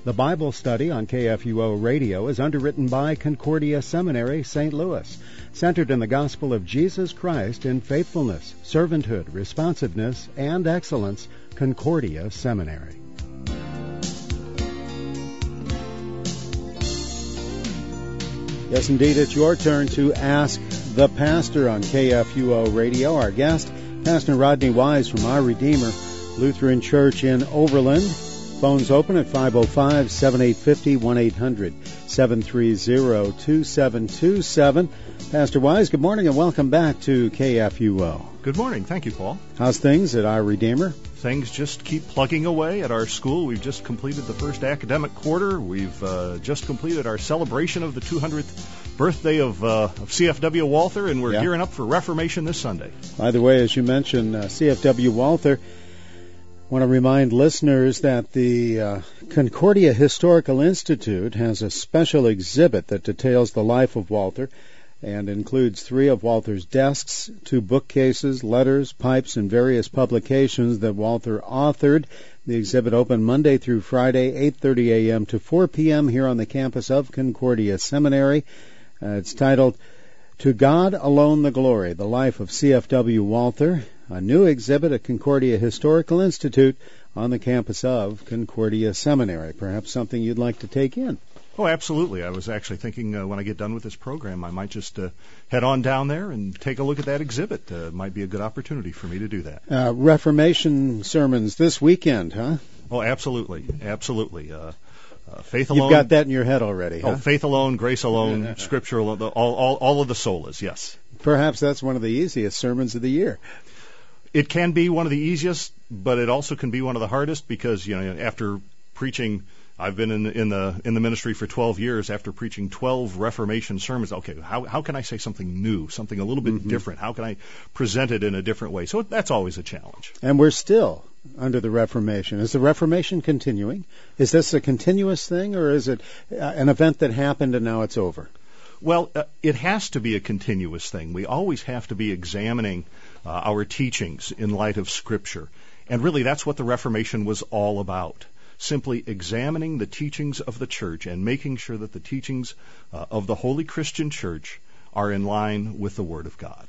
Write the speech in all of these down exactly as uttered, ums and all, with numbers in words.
The Bible study on K F U O Radio is underwritten by Concordia Seminary, Saint Louis, centered in the gospel of Jesus Christ in faithfulness, servanthood, responsiveness, and excellence. Concordia Seminary. Yes, indeed, it's your turn to ask the pastor on K F U O Radio. Our guest, Pastor Rodney Wise from Our Redeemer Lutheran Church in Overland. Phones open at five oh five, seven eight five oh, one eight hundred, seven three zero, two seven two seven. Pastor Wise, good morning and welcome back to K F U O. Good morning. Thank you, Paul. How's things at Our Redeemer? Things just keep plugging away at our school. We've just completed the first academic quarter. We've uh, just completed our celebration of the two hundredth birthday of, uh, of C F W Walther, and we're yeah. gearing up for Reformation this Sunday. By the way, as you mentioned, uh, C F W Walther, I want to remind listeners that the uh, Concordia Historical Institute has a special exhibit that details the life of Walther and includes three of Walther's desks, two bookcases, letters, pipes, and various publications that Walther authored. The exhibit opened Monday through Friday, eight thirty a.m. to four p.m. here on the campus of Concordia Seminary. Uh, it's titled, To God Alone the Glory, The Life of C F W Walther, a new exhibit at Concordia Historical Institute on the campus of Concordia Seminary. Perhaps something you'd like to take in. Oh, absolutely. I was actually thinking uh, when I get done with this program, I might just uh, head on down there and take a look at that exhibit. Uh, might be a good opportunity for me to do that. Uh, Reformation sermons this weekend, huh? Oh, absolutely. Absolutely. Uh, uh, faith alone. You've got that in your head already, huh? Oh, faith alone, grace alone, Scripture alone, the, all, all, all of the solas, yes. Perhaps that's one of the easiest sermons of the year. It can be one of the easiest, but it also can be one of the hardest because, you know, after preaching, I've been in the, in the in the ministry for twelve years. After preaching twelve Reformation sermons, okay, how how can I say something new, something a little bit mm-hmm. different? How can I present it in a different way? So that's always a challenge. And we're still under the Reformation. Is the Reformation continuing? Is this a continuous thing, or is it uh, an event that happened and now it's over? Well, uh, it has to be a continuous thing. We always have to be examining uh, our teachings in light of Scripture. And really, that's what the Reformation was all about. Simply examining the teachings of the Church and making sure that the teachings uh, of the Holy Christian Church are in line with the Word of God.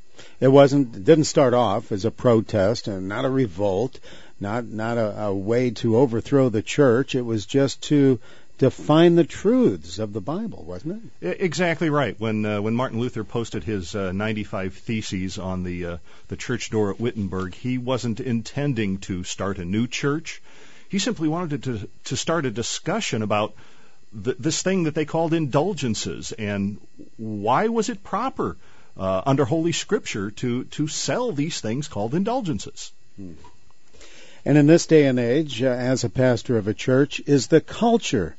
It wasn't. It didn't start off as a protest and not a revolt, not not a, a way to overthrow the Church. It was just to define the truths of the Bible, wasn't it? Exactly right. When uh, when Martin Luther posted his uh, ninety-five Theses on the uh, the church door at Wittenberg, he wasn't intending to start a new church. He simply wanted to to start a discussion about th- this thing that they called indulgences and why was it proper uh, under Holy Scripture to to sell these things called indulgences. Hmm. And in this day and age, uh, as a pastor of a church, is the culture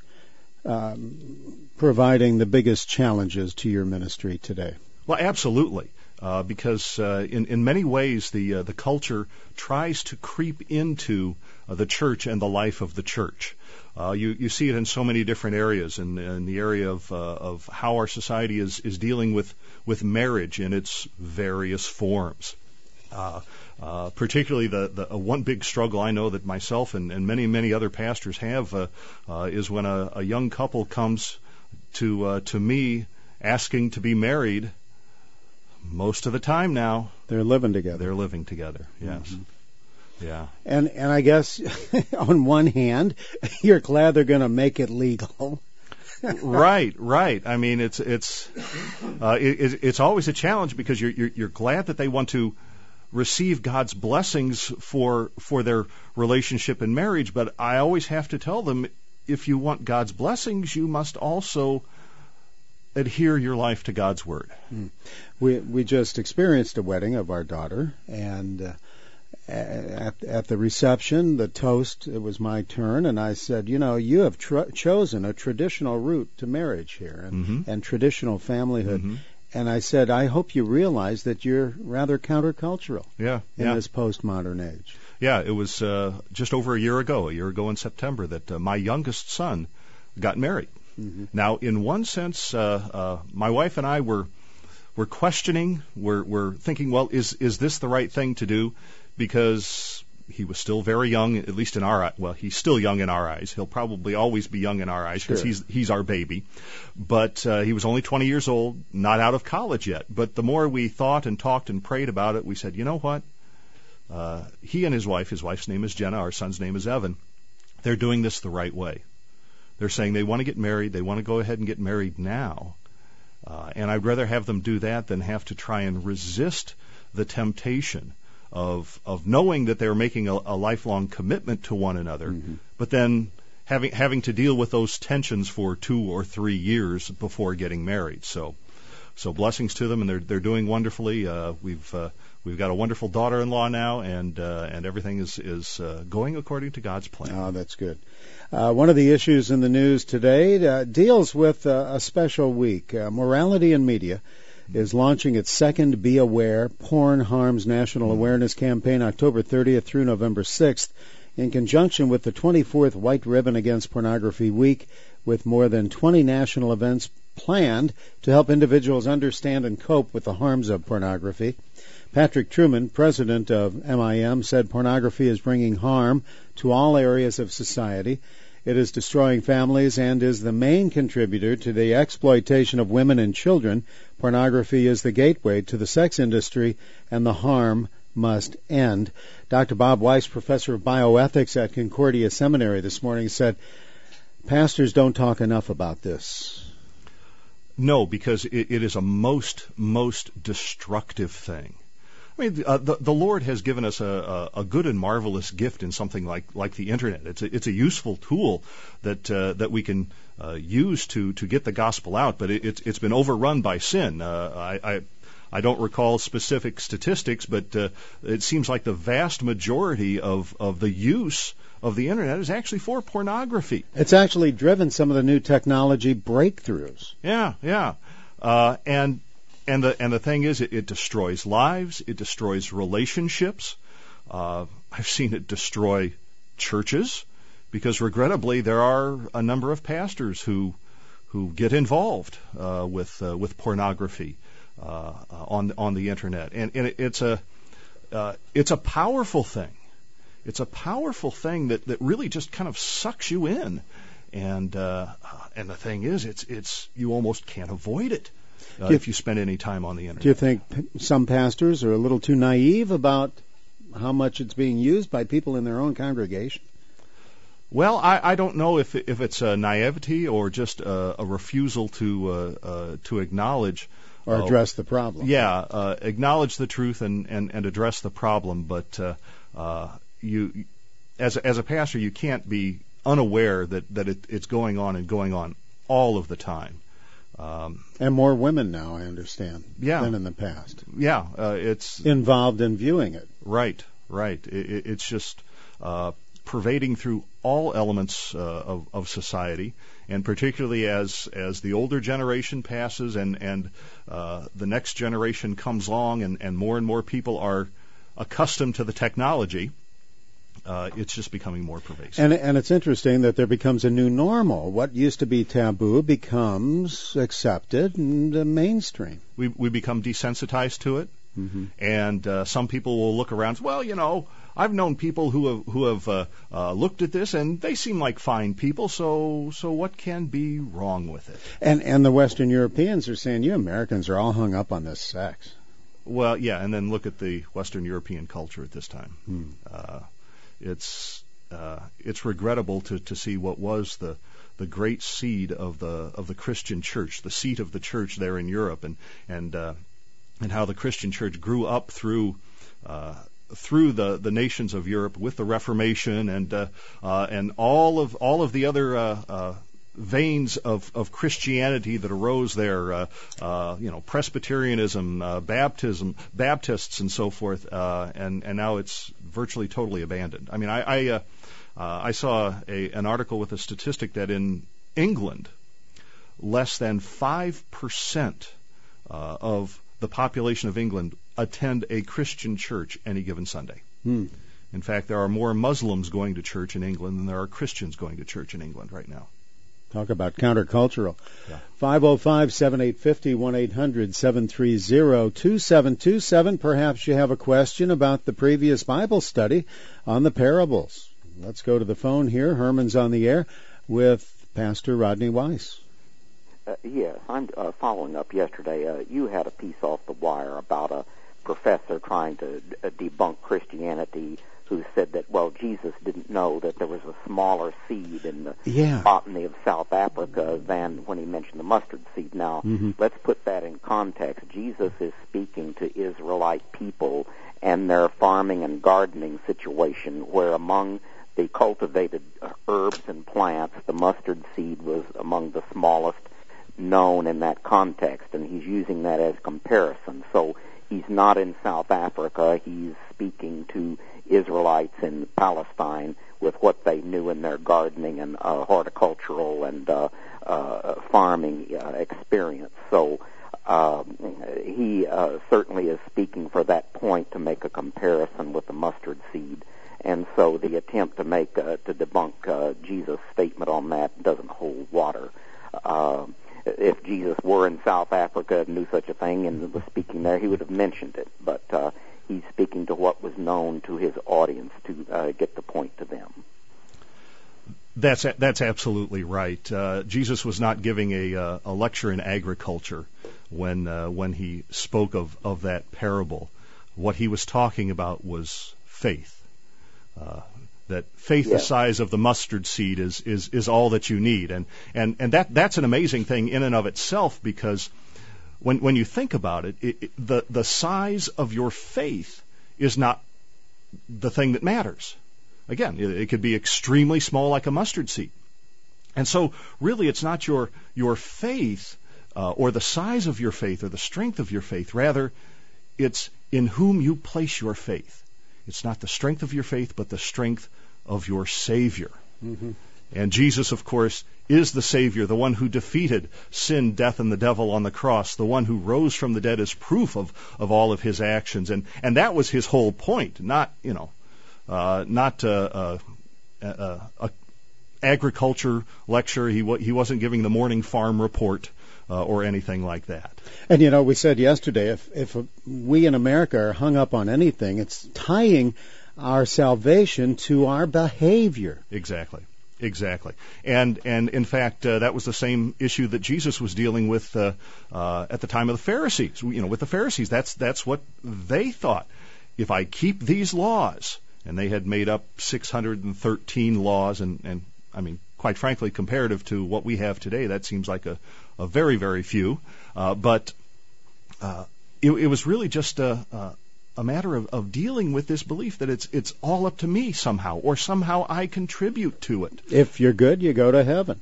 Um, providing the biggest challenges to your ministry today? Well, absolutely, uh, because uh, in in many ways the uh, the culture tries to creep into uh, the church and the life of the church. Uh, you you see it in so many different areas, in, in the area of uh, of how our society is is dealing with with marriage in its various forms. Uh, uh, particularly the, the uh, one big struggle I know that myself and, and many, many other pastors have uh, uh, is when a, a young couple comes to uh, to me asking to be married. Most of the time now, they're living together. They're living together, yes. Mm-hmm. Yeah. And, and I guess on one hand, you're glad they're going to make it legal. Right, right. I mean, it's it's uh, it, it's always a challenge because you're, you're you're glad that they want to receive God's blessings for for their relationship and marriage, but I always have to tell them, if you want God's blessings, you must also adhere your life to God's Word. Mm. We we just experienced a wedding of our daughter, and uh, at at the reception, the toast, it was my turn, and I said, you know, you have tr- chosen a traditional route to marriage here, and, mm-hmm. and traditional familyhood. Mm-hmm. And I said, I hope you realize that you're rather countercultural yeah, in yeah. this postmodern age. Yeah, it was uh, just over a year ago, a year ago in September, that uh, my youngest son got married. Mm-hmm. Now, in one sense, uh, uh, my wife and I were were questioning, we're, we're thinking, well, is is this the right thing to do? Because he was still very young, at least in our, well, he's still young in our eyes. He'll probably always be young in our eyes because sure. he's he's our baby. But uh, he was only twenty years old, not out of college yet. But the more we thought and talked and prayed about it, we said, you know what? Uh, he and his wife, his wife's name is Jenna, our son's name is Evan, they're doing this the right way. They're saying they want to get married. They want to go ahead and get married now. Uh, and I'd rather have them do that than have to try and resist the temptation of of knowing that they're making a, a lifelong commitment to one another, mm-hmm. but then having having to deal with those tensions for two or three years before getting married. So, so blessings to them, and they're they're doing wonderfully. Uh, we've uh, we've got a wonderful daughter-in-law now, and uh, and everything is is uh, going according to God's plan. Oh, that's good. Uh, one of the issues in the news today uh, deals with uh, a special week. Uh, Morality in Media is launching its second Be Aware Porn Harms National Awareness Campaign October thirtieth through November sixth in conjunction with the twenty-fourth White Ribbon Against Pornography Week, with more than twenty national events planned to help individuals understand and cope with the harms of pornography. Patrick Truman, president of M I M, said pornography is bringing harm to all areas of society. It is destroying families and is the main contributor to the exploitation of women and children. Pornography is the gateway to the sex industry, and the harm must end. Doctor Bob Weiss, professor of bioethics at Concordia Seminary this morning, said pastors don't talk enough about this. No, because it, it is a most, most destructive thing. I mean, uh, the, the Lord has given us a, a, a good and marvelous gift in something like, like the Internet. It's a, it's a useful tool that uh, that we can uh, use to, to get the gospel out, but it, it's, it's been overrun by sin. Uh, I, I I don't recall specific statistics, but uh, it seems like the vast majority of, of the use of the Internet is actually for pornography. It's actually driven some of the new technology breakthroughs. Yeah, yeah, uh, and. And the and the thing is, it, it destroys lives. It destroys relationships. Uh, I've seen it destroy churches because, regrettably, there are a number of pastors who who get involved uh, with uh, with pornography uh, on on the internet, and, and it, it's a uh, it's a powerful thing. It's a powerful thing that, that really just kind of sucks you in, and uh, and the thing is, it's it's you almost can't avoid it. Uh, you, if you spend any time on the internet. Do you think some pastors are a little too naive about how much it's being used by people in their own congregation? Well, I, I don't know if if it's a naivety or just a, a refusal to uh, uh, to acknowledge or address uh, the problem. Yeah, uh, acknowledge the truth and, and, and address the problem. But uh, uh, you, as a, as a pastor, you can't be unaware that that it, it's going on and going on all of the time. Um, and more women now, I understand, yeah, than in the past. Yeah, uh, it's involved in viewing it. Right, right. It, it's just uh, pervading through all elements uh, of, of society, and particularly as as the older generation passes and and uh, the next generation comes along, and, and more and more people are accustomed to the technology. Uh, it's just becoming more pervasive. And, and it's interesting that there becomes a new normal. What used to be taboo becomes accepted and uh, mainstream. We we become desensitized to it, mm-hmm. and uh, some people will look around. Well, you know, I've known people who have who have uh, uh, looked at this, and they seem like fine people. So so what can be wrong with it? And and the Western Europeans are saying, you Americans are all hung up on this sex. Well, yeah, and then look at the Western European culture at this time. Hmm. Uh, It's uh, it's regrettable to, to see what was the the great seed of the of the Christian church, the seat of the church there in Europe, and and uh, and how the Christian church grew up through uh, through the, the nations of Europe with the Reformation and uh, uh, and all of all of the other uh, uh, veins of, of Christianity that arose there, uh, uh, you know, Presbyterianism, uh, Baptism, Baptists, and so forth, uh, and and now it's virtually totally abandoned. I mean, I I, uh, uh, I saw a, an article with a statistic that in England, less than five percent uh, of the population of England attend a Christian church any given Sunday. Hmm. In fact, there are more Muslims going to church in England than there are Christians going to church in England right now. Talk about countercultural. Yeah. five oh five, seven eight five oh, one eight hundred, seven three zero, two seven two seven. Perhaps you have a question about the previous Bible study on the parables. Let's go to the phone here. Herman's on the air with Pastor Rodney Weiss. Uh, yes, I'm uh, following up yesterday. Uh, you had a piece off the wire about a professor trying to uh, debunk Christianity who said that, well, Jesus didn't know that there was a smaller seed in the yeah. botany of South Africa than when he mentioned the mustard seed. Now, mm-hmm. let's put that in context. Jesus is speaking to Israelite people and their farming and gardening situation, where among the cultivated herbs and plants, the mustard seed was among the smallest known in that context, and he's using that as comparison. So he's not in South Africa. He's speaking to Israelites in Palestine with what they knew in their gardening and uh, horticultural and uh, uh, farming uh, experience. So uh, he uh, certainly is speaking for that point to make a comparison with the mustard seed. And so the attempt to make uh, to debunk uh, Jesus' statement on that doesn't hold water. Uh, if Jesus were in South Africa and knew such a thing and was speaking there, he would have mentioned it. But uh, he's speaking to what was known to his audience to uh, get the point to them. That's that's absolutely right. Uh, Jesus was not giving a, uh, a lecture in agriculture when uh, when he spoke of, of that parable. What he was talking about was faith. Uh, that faith yes. the size of the mustard seed is, is, is all that you need. And, and, and that, that's an amazing thing in and of itself, because when, when you think about it, it, it the, the size of your faith is not the thing that matters. Again, it, it could be extremely small like a mustard seed. And so really it's not your, your faith uh, or the size of your faith or the strength of your faith. Rather, it's in whom you place your faith. It's not the strength of your faith, but the strength of your Savior. Mm-hmm. And Jesus, of course, is the Savior, the one who defeated sin, death, and the devil on the cross, the one who rose from the dead as proof of, of all of his actions. And, and that was his whole point, not, you know, uh, not a, a, a, a agriculture lecture. He, he wasn't giving the morning farm report uh, or anything like that. And, you know, we said yesterday, if, if we in America are hung up on anything, it's tying our salvation to our behavior. Exactly. Exactly. And, and in fact, uh, that was the same issue that Jesus was dealing with uh, uh, at the time of the Pharisees. You know, with the Pharisees, that's, that's what they thought. If I keep these laws, and they had made up six hundred thirteen laws, and, and I mean, quite frankly, comparative to what we have today, that seems like a, a very, very few. Uh, but uh, it, it was really just a, a, a matter of, of dealing with this belief that it's it's all up to me somehow, or somehow I contribute to it. If you're good, you go to heaven.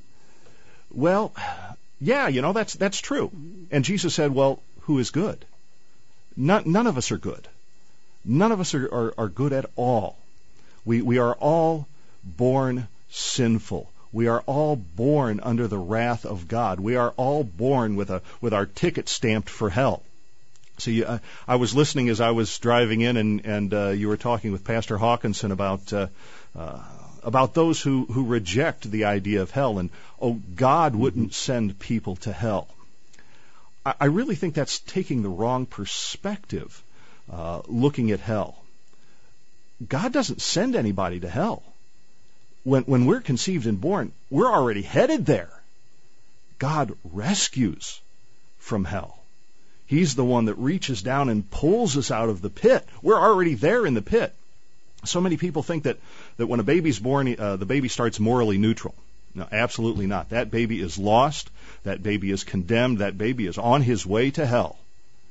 Well, yeah, you know, that's that's true. And Jesus said, well, who is good? None, none of us are good. None of us are, are, are good at all. We we are all born sinful. We are all born under the wrath of God. We are all born with a with our ticket stamped for hell. See, uh, I was listening as I was driving in, and and uh, you were talking with Pastor Hawkinson about uh, uh, about those who, who reject the idea of hell, and oh, God wouldn't send people to hell. I, I really think that's taking the wrong perspective, uh, looking at hell. God doesn't send anybody to hell. When when we're conceived and born, we're already headed there. God rescues from hell. He's the one that reaches down and pulls us out of the pit. We're already there in the pit. So many people think that, that when a baby's born, uh, the baby starts morally neutral. No, absolutely not. That baby is lost. That baby is condemned. That baby is on his way to hell.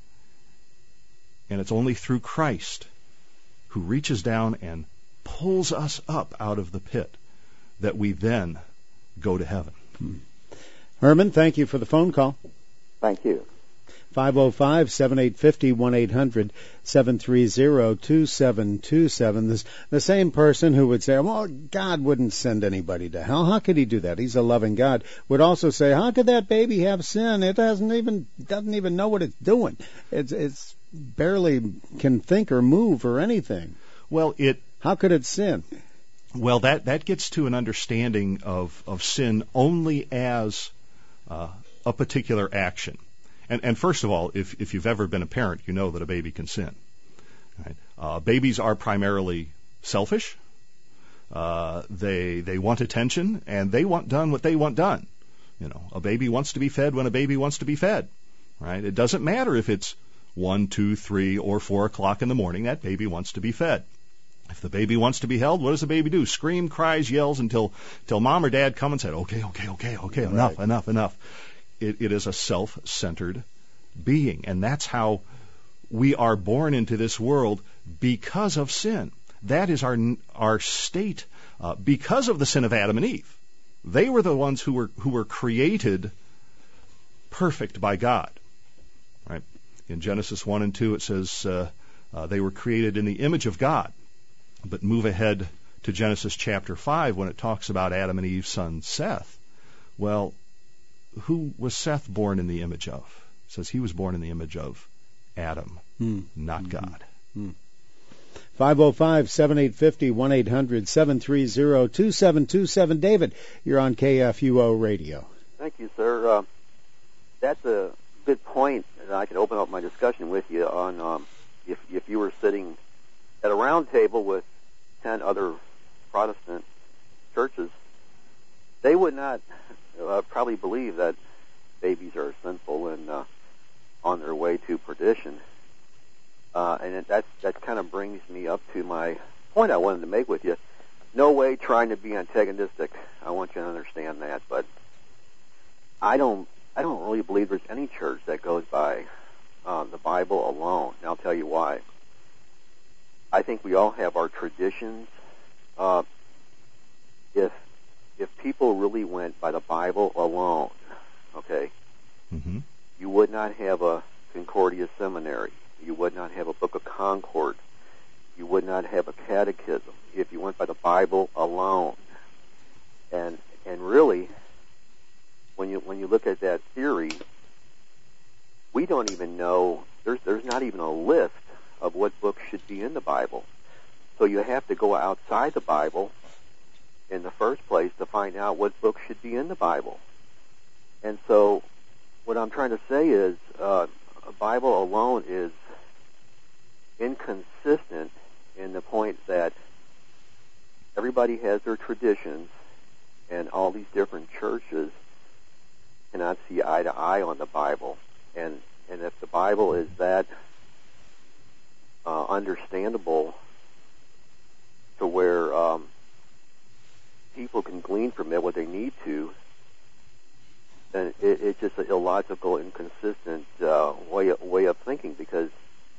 And it's only through Christ, who reaches down and pulls us up out of the pit, that we then go to heaven. Hmm. Herman, thank you for the phone call. Thank you. five oh five, seven eight five oh, one eight hundred, seven three zero, two seven two seven. This, the same person who would say, well, God wouldn't send anybody to hell. How could he do that? He's a loving God. Would also say, how could that baby have sin? It doesn't even doesn't even know what it's doing. It's it's barely can think or move or anything. Well, it how could it sin? Well, that, that gets to an understanding of, of sin only as uh, a particular action. And, and first of all, if, if you've ever been a parent, you know that a baby can sin. Right? Uh, babies are primarily selfish. Uh, they they want attention, and they want done what they want done. You know, a baby wants to be fed when a baby wants to be fed. Right? It doesn't matter if it's one, two, three, or four o'clock in the morning. That baby wants to be fed. If the baby wants to be held, what does the baby do? Scream, cries, yells until till mom or dad come and say, "Okay, okay, okay, okay, enough, right. enough, enough." It, it is a self-centered being, and that's how we are born into this world because of sin. That is our our state uh, because of the sin of Adam and Eve. They were the ones who were who were created perfect by God. Right? In Genesis one and two, it says uh, uh, they were created in the image of God. But move ahead to Genesis chapter five when it talks about Adam and Eve's son Seth. Well, who was Seth born in the image of? It says he was born in the image of Adam, mm. not mm-hmm. God. Mm. five oh five, seven eight five oh, one eight hundred, seven three zero, two seven two seven. David, you're on K F U O Radio. Thank you, sir. Uh, that's a good point, and I can open up my discussion with you on um, if, if you were sitting at a round table with ten other Protestant churches, they would not uh, probably believe that babies are sinful and uh, on their way to perdition. Uh, and it, that that kind of brings me up to my point I wanted to make with you. No way trying to be antagonistic. I want you to understand that, but I don't I don't really believe there's any church that goes by uh, the Bible alone. And I'll tell you why. I think we all have our traditions. Uh, if if people really went by the Bible alone, okay, mm-hmm. you would not have a Concordia seminary. You would not have a Book of Concord. You would not have a catechism if you went by the Bible alone. And and really, when you when you look at that theory, we don't even know. There's there's not even a list of what books should be in the Bible. So you have to go outside the Bible in the first place to find out what books should be in the Bible. And so what I'm trying to say is uh, a Bible alone is inconsistent in the point that everybody has their traditions, and all these different churches cannot see eye to eye on the Bible. And and if the Bible is that uh, understandable to where um, people can glean from it what they need to, then it, it's just an illogical, inconsistent uh, way of, way of thinking, because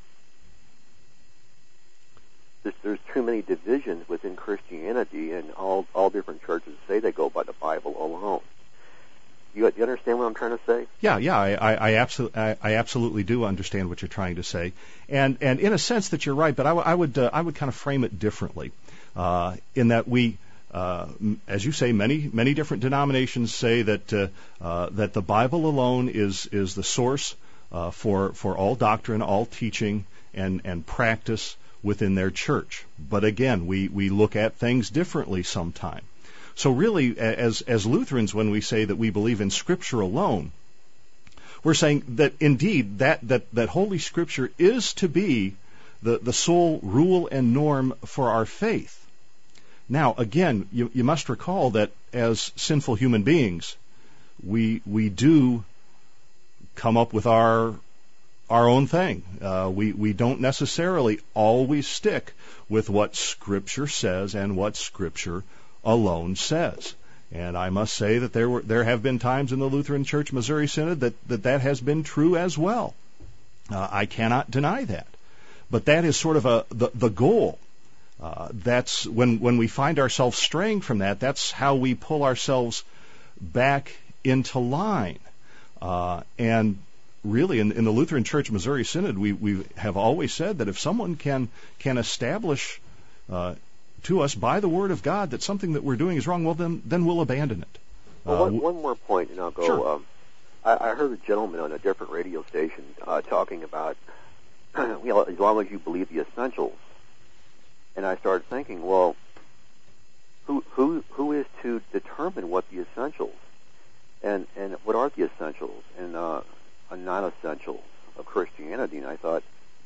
there's, there's too many divisions within Christianity, and all all different churches say they go by the Bible alone. You, you understand what I'm trying to say? Yeah, yeah, I, I, I, absolutely, I, I absolutely do understand what you're trying to say, and and in a sense that you're right. But I, w- I would uh, I would kind of frame it differently, uh, in that we, uh, as you say, many many different denominations say that uh, uh, that the Bible alone is is the source uh, for for all doctrine, all teaching, and and practice within their church. But again, we we look at things differently sometimes. So really, as as Lutherans, when we say that we believe in Scripture alone, we're saying that indeed that that, that Holy Scripture is to be the, the sole rule and norm for our faith. Now, again, you, you must recall that as sinful human beings, we we do come up with our our own thing. Uh, we we don't necessarily always stick with what Scripture says and what Scripture alone says. And I must say that there were there have been times in the Lutheran Church Missouri Synod that that, that has been true as well. Uh, I cannot deny that. But that is sort of a the, the goal. Uh, that's when when we find ourselves straying from that, that's how we pull ourselves back into line. Uh, and really, in, in the Lutheran Church Missouri Synod, we, we have always said that if someone can can establish uh, to us by the Word of God that something that we're doing is wrong, well, then then we'll abandon it. Well, uh, one, one more point, and I'll go. Sure. Um, I, I heard a gentleman on a different radio station uh, talking about, you know, as long as you believe the essentials. And I started thinking, well, who who who is to determine what the essentials and and what are the essentials and uh, a non-essentials of Christianity? And I thought,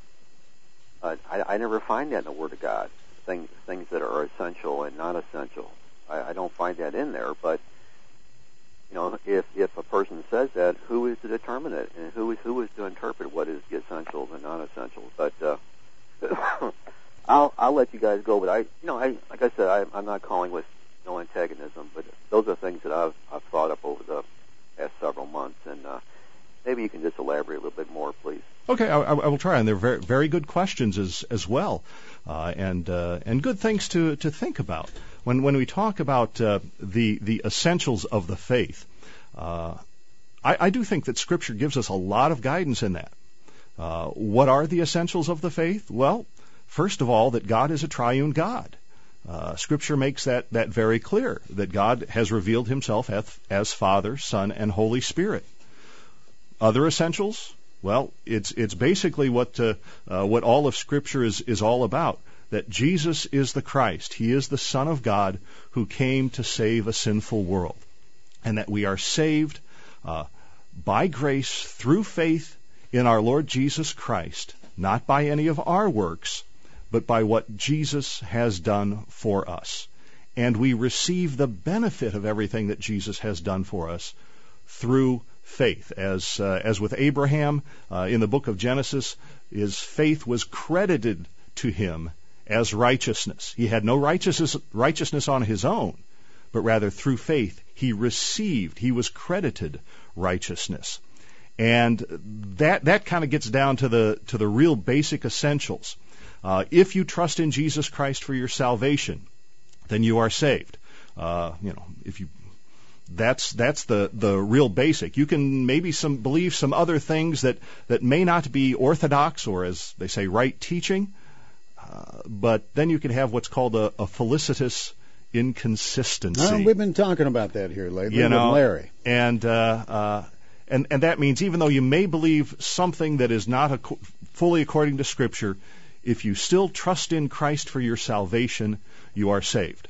uh, I, I never find that in the Word of God. Things things that are essential and non-essential. I, I don't find that in there. But you know, if if a person says that, who is to determine it, and who is who is to interpret what is the essentials and non-essentials? But uh, I'll I'll let you guys go. But I, you know, I like I said, I, I'm not calling with no antagonism. But those are things that I've I've thought up over the past several months, and uh, maybe you can just elaborate a little bit more, please. Okay, I, I will try, and they're very very good questions as as well, uh, and uh, and good things to to think about. When when we talk about uh, the the essentials of the faith, uh, I, I do think that Scripture gives us a lot of guidance in that. Uh, what are the essentials of the faith? Well, first of all, that God is a triune God. Uh, Scripture makes that that very clear, that God has revealed Himself as, as Father, Son, and Holy Spirit. Other essentials? Well, it's it's basically what uh, uh, what all of Scripture is is all about. That Jesus is the Christ. He is the Son of God who came to save a sinful world. And that we are saved uh, by grace through faith in our Lord Jesus Christ, not by any of our works, but by what Jesus has done for us. And we receive the benefit of everything that Jesus has done for us through faith. As uh, as with Abraham uh, in the book of Genesis, his faith was credited to him as righteousness. He had no righteousness, righteousness on his own, but rather through faith he received, he was credited righteousness. And that that kind of gets down to the to the real basic essentials. Uh, if you trust in Jesus Christ for your salvation, then you are saved. Uh, you know, if you that's that's the the real basic. You can maybe some believe some other things that that may not be orthodox or, as they say, right teaching. Uh, but then you can have what's called a, a felicitous inconsistency. Uh, we've been talking about that here lately you know, with Larry. And, uh, uh, and, and that means even though you may believe something that is not ac- fully according to Scripture, if you still trust in Christ for your salvation, you are saved.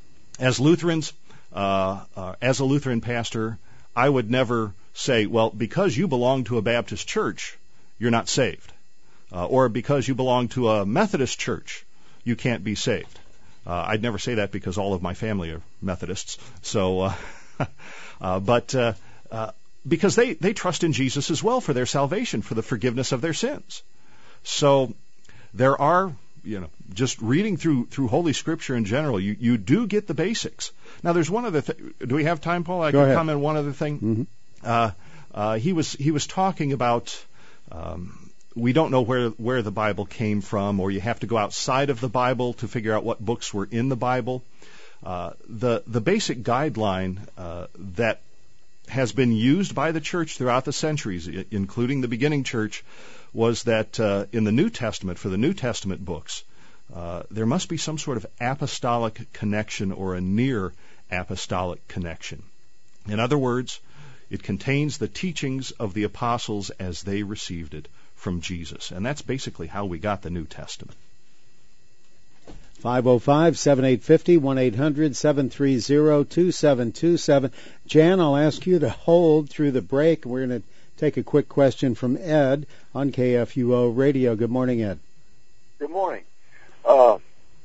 As Lutherans, uh, uh, as a Lutheran pastor, I would never say, well, because you belong to a Baptist church, you're not saved. Uh, or because you belong to a Methodist church, you can't be saved. Uh, I'd never say that because all of my family are Methodists. So, uh, uh, but uh, uh, because they, they trust in Jesus as well for their salvation, for the forgiveness of their sins. So there are, you know, just reading through through Holy Scripture in general, you, you do get the basics. Now, there's one other thing. Do we have time, Paul? I Go can ahead. comment on one other thing. Mm-hmm. Uh, uh, he was he was talking about. Um, We don't know where where the Bible came from, or you have to go outside of the Bible to figure out what books were in the Bible. Uh, the the basic guideline uh, that has been used by the church throughout the centuries, I- including the beginning church, was that uh, in the New Testament, for the New Testament books, uh, there must be some sort of apostolic connection or a near apostolic connection. In other words, it contains the teachings of the apostles as they received it from Jesus. And that's basically how we got the New Testament. five oh five, seven eight five oh, one eight hundred, seven three zero, two seven two seven. Jan, I'll ask you to hold through the break. We're going to take a quick question from Ed on K F U O Radio. Good morning, Ed. Good morning. Uh,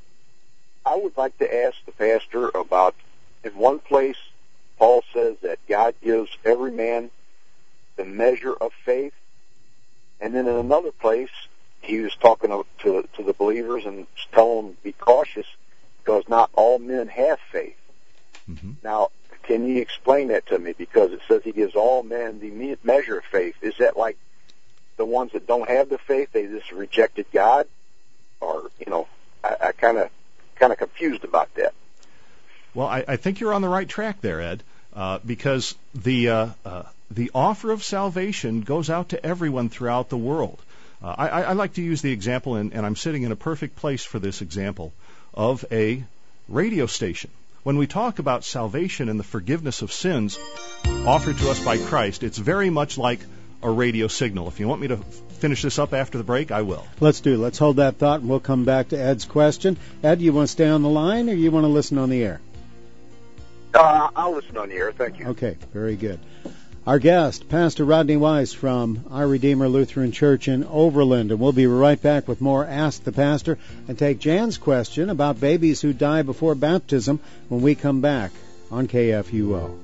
I would like to ask the pastor about, in one place, Paul says that God gives every man the measure of faith. And then in another place, he was talking to to the believers and telling them to be cautious because not all men have faith. Mm-hmm. Now, can you explain that to me? Because it says he gives all men the me- measure of faith. Is that like the ones that don't have the faith, they just rejected God? Or, you know, I kind of kind of confused about that. Well, I, I think you're on the right track there, Ed, uh, because the uh, uh, the offer of salvation goes out to everyone throughout the world. Uh, I, I like to use the example, and, and I'm sitting in a perfect place for this example, of a radio station. When we talk about salvation and the forgiveness of sins offered to us by Christ, it's very much like a radio signal. If you want me to finish this up after the break, I will. Let's do. Let's hold that thought, and we'll come back to Ed's question. Ed, you want to stay on the line, or you want to listen on the air? Uh, I'll listen on the air. Thank you. Okay, very good. Our guest, Pastor Rodney Wise from Our Redeemer Lutheran Church in Overland. And we'll be right back with more Ask the Pastor and take Jan's question about babies who die before baptism when we come back on K F U O.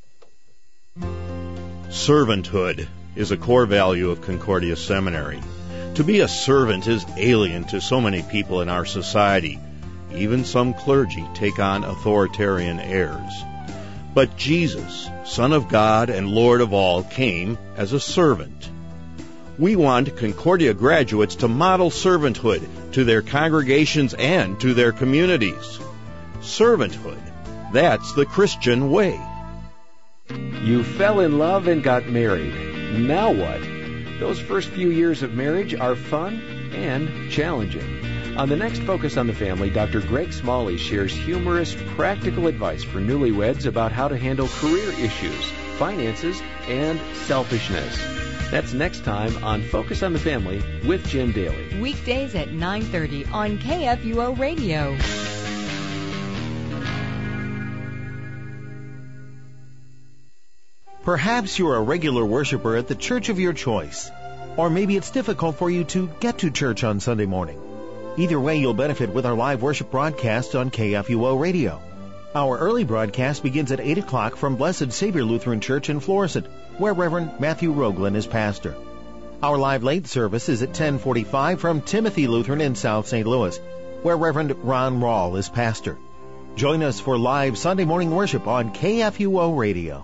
Servanthood is a core value of Concordia Seminary. To be a servant is alien to so many people in our society. Even some clergy take on authoritarian airs. But Jesus, Son of God and Lord of all, came as a servant. We want Concordia graduates to model servanthood to their congregations and to their communities. Servanthood, that's the Christian way. You fell in love and got married. Now what? Those first few years of marriage are fun and challenging. On the next Focus on the Family, Doctor Greg Smalley shares humorous, practical advice for newlyweds about how to handle career issues, finances, and selfishness. That's next time on Focus on the Family with Jim Daly. Weekdays at nine thirty on K F U O Radio. Perhaps you're a regular worshiper at the church of your choice. Or maybe it's difficult for you to get to church on Sunday morning. Either way, you'll benefit with our live worship broadcast on K F U O Radio. Our early broadcast begins at eight o'clock from Blessed Savior Lutheran Church in Florissant, where Reverend Matthew Roglin is pastor. Our live late service is at ten forty-five from Timothy Lutheran in South Saint Louis, where Reverend Ron Rawl is pastor. Join us for live Sunday morning worship on K F U O Radio.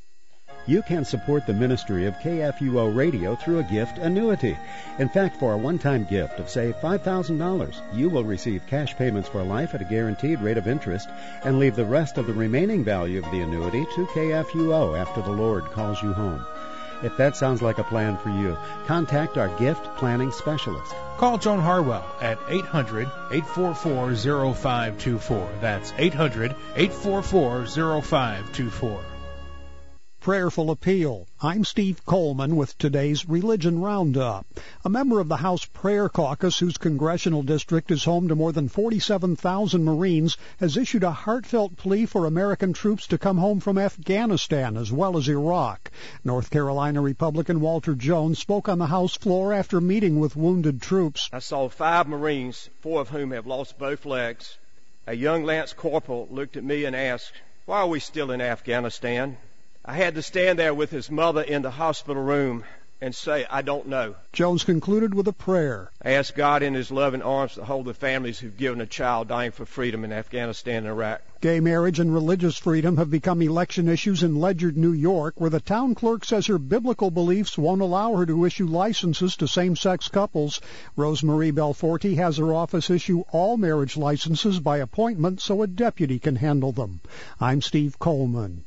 You can support the ministry of K F U O Radio through a gift annuity. In fact, for a one-time gift of, say, five thousand dollars, you will receive cash payments for life at a guaranteed rate of interest and leave the rest of the remaining value of the annuity to K F U O after the Lord calls you home. If that sounds like a plan for you, contact our gift planning specialist. Call Joan Harwell at eight hundred, eight four four, zero five two four. That's eight hundred, eight four four, zero five two four. Prayerful Appeal. I'm Steve Coleman with today's Religion Roundup. A member of the House Prayer Caucus, whose congressional district is home to more than forty-seven thousand Marines, has issued a heartfelt plea for American troops to come home from Afghanistan as well as Iraq. North Carolina Republican Walter Jones spoke on the House floor after meeting with wounded troops. I saw five Marines, four of whom have lost both legs. A young Lance Corporal looked at me and asked, "Why are we still in Afghanistan?" I had to stand there with his mother in the hospital room and say, "I don't know." Jones concluded with a prayer. I asked God in his loving arms to hold the families who've given a child dying for freedom in Afghanistan and Iraq. Gay marriage and religious freedom have become election issues in Ledyard, New York, where the town clerk says her biblical beliefs won't allow her to issue licenses to same-sex couples. Rosemarie Belforti has her office issue all marriage licenses by appointment so a deputy can handle them. I'm Steve Coleman.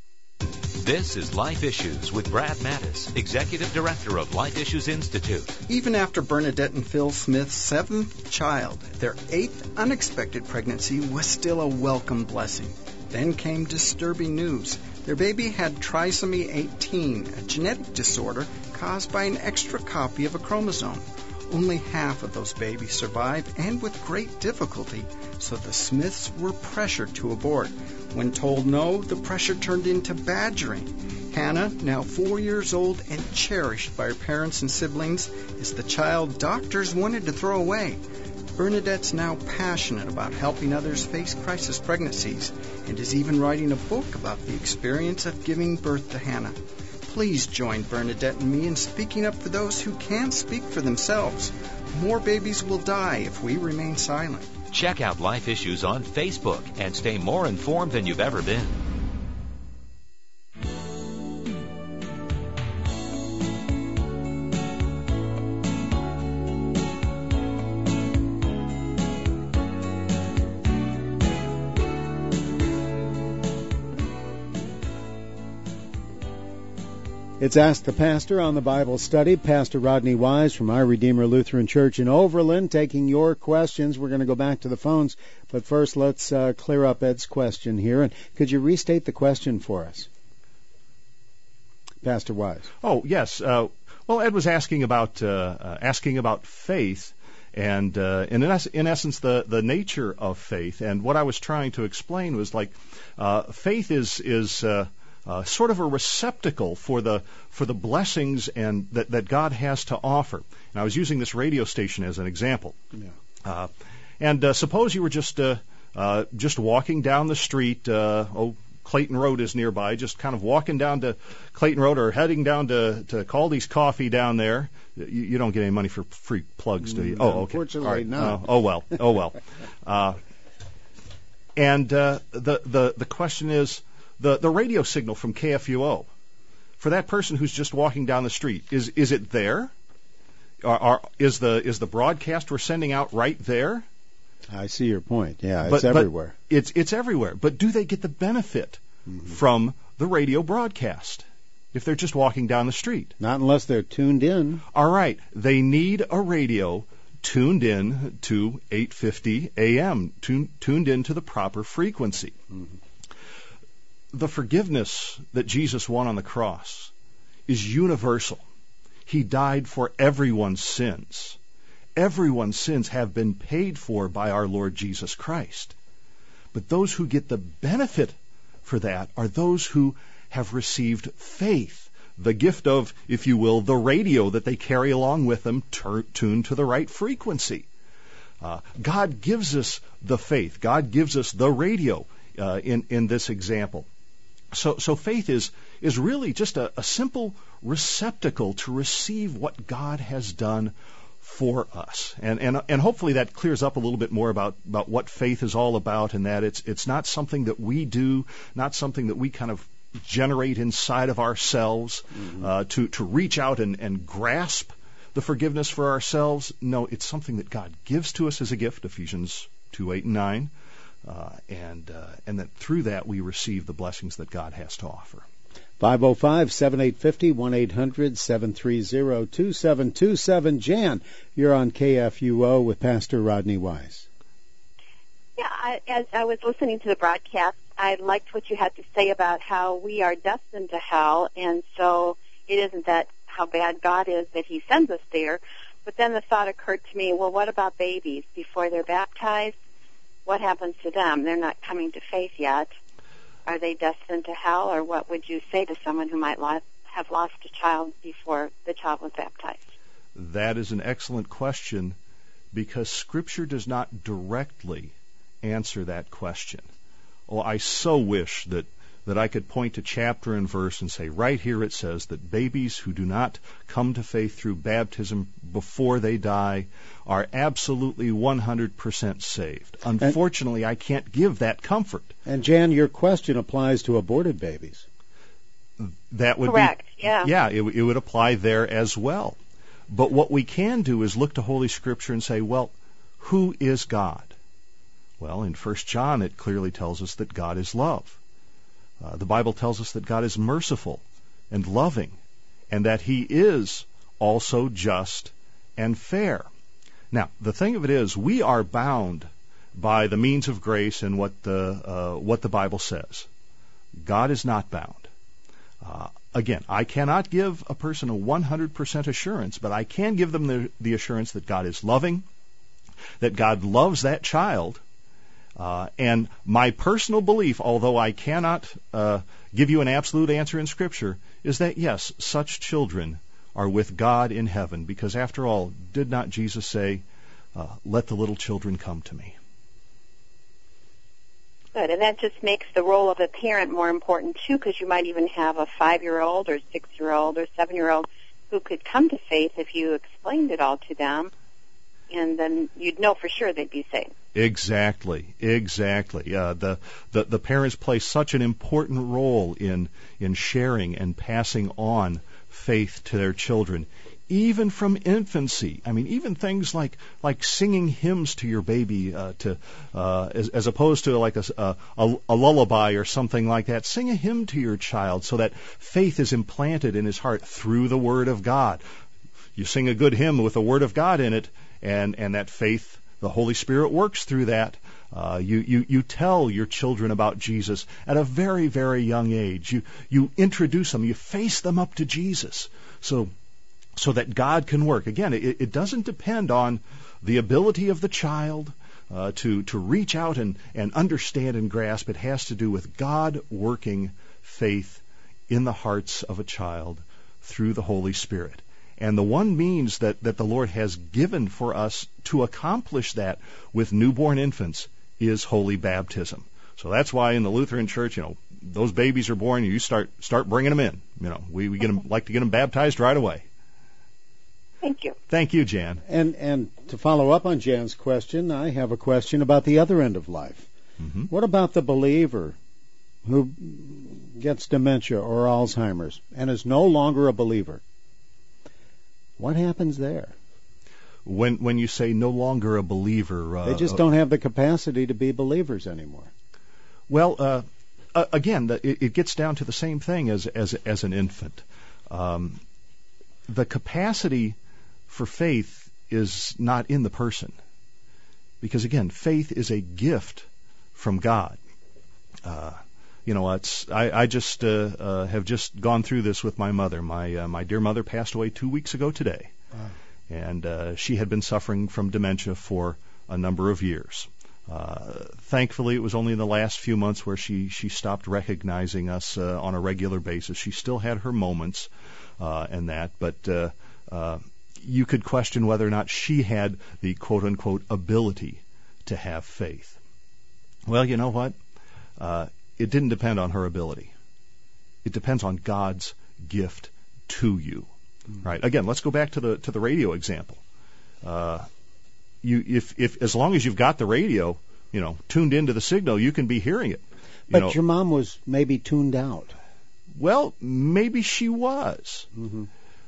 This is Life Issues with Brad Mattis, Executive Director of Life Issues Institute. Even after Bernadette and Phil Smith's seventh child, their eighth unexpected pregnancy was still a welcome blessing. Then came disturbing news. Their baby had trisomy eighteen, a genetic disorder caused by an extra copy of a chromosome. Only half of those babies survived, and with great difficulty, so the Smiths were pressured to abort. When told no, the pressure turned into badgering. Hannah, now four years old and cherished by her parents and siblings, is the child doctors wanted to throw away. Bernadette's now passionate about helping others face crisis pregnancies and is even writing a book about the experience of giving birth to Hannah. Please join Bernadette and me in speaking up for those who can't speak for themselves. More babies will die if we remain silent. Check out Life Issues on Facebook and stay more informed than you've ever been. It's Ask the Pastor on the Bible Study. Pastor Rodney Wise from Our Redeemer Lutheran Church in Overland taking your questions. We're going to go back to the phones, but first let's uh, clear up Ed's question here. And could you restate the question for us, Pastor Wise? Oh, yes. Uh, well, Ed was asking about uh, uh, asking about faith and uh, and in, es- in essence, the the nature of faith. And what I was trying to explain was like uh, faith is is uh, uh, sort of a receptacle for the for the blessings and that that God has to offer. And I was using this radio station as an example. Yeah. Uh, and uh, suppose you were just uh, uh, just walking down the street. Uh, oh. Clayton Road is nearby, just kind of walking down to Clayton Road or heading down to, to Caldy's Coffee down there. You, you don't get any money for free plugs, do you? No, oh, okay. Unfortunately, All right. no. Uh, oh, well. Oh, well. Uh, and uh, the, the, the question is, the, the radio signal from K F U O, for that person who's just walking down the street, is is it there? Are, are, is the is the broadcast we're sending out right there? I see your point. Yeah, it's but, everywhere. But it's it's everywhere. But do they get the benefit mm-hmm. from the radio broadcast if they're just walking down the street? Not unless they're tuned in. All right. They need a radio tuned in to eight fifty A M, tun- tuned in to the proper frequency. Mm-hmm. The forgiveness that Jesus won on the cross is universal. He died for everyone's sins. Everyone's sins have been paid for by our Lord Jesus Christ. But those who get the benefit for that are those who have received faith, the gift of, if you will, the radio that they carry along with them, tur- tuned to the right frequency. Uh, God gives us the faith. God gives us the radio uh, in, in this example. So, so faith is is really just a, a simple receptacle to receive what God has done for us. And, and and hopefully that clears up a little bit more about, about what faith is all about, and that it's it's not something that we do, not something that we kind of generate inside of ourselves mm-hmm. uh, to, to reach out and, and grasp the forgiveness for ourselves. No, it's something that God gives to us as a gift, Ephesians two, eight, and nine. Uh, and uh, and that through that we receive the blessings that God has to offer. five oh five, seven eight five oh, one eight hundred, seven three zero, two seven two seven. Jan, you're on K F U O with Pastor Rodney Wise. Yeah, I, as I was listening to the broadcast, I liked what you had to say about how we are destined to hell, and so it isn't that how bad God is that He sends us there. But then the thought occurred to me, well, what about babies before they're baptized? What happens to them? They're not coming to faith yet. Are they destined to hell, or what would you say to someone who might lo- have lost a child before the child was baptized? That is an excellent question, because Scripture does not directly answer that question. Oh, I so wish that, that I could point to chapter and verse and say, right here it says that babies who do not come to faith through baptism before they die are absolutely one hundred percent saved. Unfortunately, and, I can't give that comfort. And Jan, your question applies to aborted babies. That would Correct, be, yeah. Yeah, it, it would apply there as well. But what we can do is look to Holy Scripture and say, well, who is God? Well, in First John it clearly tells us that God is love. Uh, the Bible tells us that God is merciful and loving, and that He is also just and fair. Now, the thing of it is, we are bound by the means of grace and what the uh, what the Bible says. God is not bound. Uh, again, I cannot give a person a one hundred percent assurance, but I can give them the, the assurance that God is loving, that God loves that child. Uh, and my personal belief, although I cannot uh, give you an absolute answer in Scripture, is that, yes, such children are with God in heaven, because after all, did not Jesus say, uh, let the little children come to me? Good, and that just makes the role of a parent more important, too, because you might even have a five-year-old or six-year-old or seven-year-old who could come to faith if you explained it all to them, and then you'd know for sure they'd be saved. Exactly, exactly. Uh, the, the the parents play such an important role in in sharing and passing on faith to their children, even from infancy. I mean, even things like like singing hymns to your baby, uh, to uh, as, as opposed to like a, a a lullaby or something like that. Sing a hymn to your child so that faith is implanted in his heart through the Word of God. You sing a good hymn with the Word of God in it, and and that faith, the Holy Spirit works through that. Uh, you, you, you tell your children about Jesus at a very, very young age. You, you introduce them. You face them up to Jesus. So, so that God can work. Again, it, it doesn't depend on the ability of the child uh, to, to reach out and, and understand and grasp. It has to do with God working faith in the hearts of a child through the Holy Spirit. And the one means that, that the Lord has given for us to accomplish that with newborn infants is holy baptism. So that's why in the Lutheran Church, you know, those babies are born, you start start bringing them in. You know, we, we get them, like to get them baptized right away. Thank you. Thank you, Jan. And and to follow up on Jan's question, I have a question about the other end of life. Mm-hmm. What about the believer who gets dementia or Alzheimer's and is no longer a believer? What happens there? When when you say no longer a believer, uh, they just don't have the capacity to be believers anymore. Well, uh, uh, again, the, it, it gets down to the same thing as as as an infant. Um, the capacity for faith is not in the person, because again, faith is a gift from God. Uh, you know, it's I, I just uh, uh, have just gone through this with my mother. My uh, my dear mother passed away two weeks ago today, wow. and uh, she had been suffering from dementia for a number of years. Uh, thankfully, it was only in the last few months where she she stopped recognizing us uh, on a regular basis. She still had her moments uh, and that, but uh, uh, you could question whether or not she had the quote unquote ability to have faith. Well, you know what? Uh, It didn't depend on her ability. It depends on God's gift to you, mm-hmm. right? Again, let's go back to the to the radio example. Uh, you, if if as long as you've got the radio, you know, tuned into the signal, you can be hearing it. You but know, your mom was maybe tuned out. Well, maybe she was, mm-hmm.